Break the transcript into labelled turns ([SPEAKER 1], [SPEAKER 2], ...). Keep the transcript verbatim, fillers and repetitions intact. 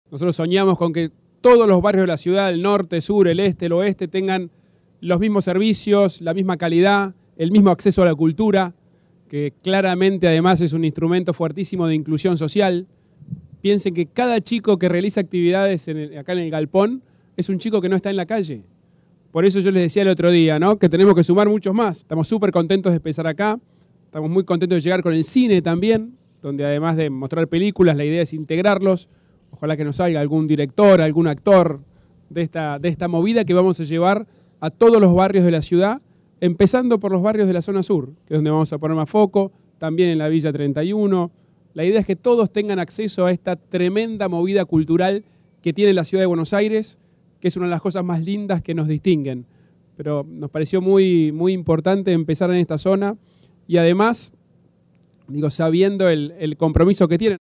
[SPEAKER 1] Nosotros soñamos con que todos los barrios de la ciudad, el norte, sur, el este, el oeste, tengan los mismos servicios, la misma calidad, el mismo acceso a la cultura, que claramente además es un instrumento fuertísimo de inclusión social. Piensen que cada chico que realiza actividades en el, acá en el Galpón es un chico que no está en la calle. Por eso yo les decía el otro día, ¿no?, que tenemos que sumar muchos más. Estamos súper contentos de empezar acá, estamos muy contentos de llegar con el cine también, donde además de mostrar películas, la idea es integrarlos. Ojalá que nos salga algún director, algún actor de esta, de esta movida que vamos a llevar a todos los barrios de la ciudad, empezando por los barrios de la zona sur, que es donde vamos a poner más foco, también en la Villa treinta y uno. La idea es que todos tengan acceso a esta tremenda movida cultural que tiene la ciudad de Buenos Aires, que es una de las cosas más lindas que nos distinguen. Pero nos pareció muy, muy importante empezar en esta zona y además, digo, sabiendo el, el compromiso que tienen.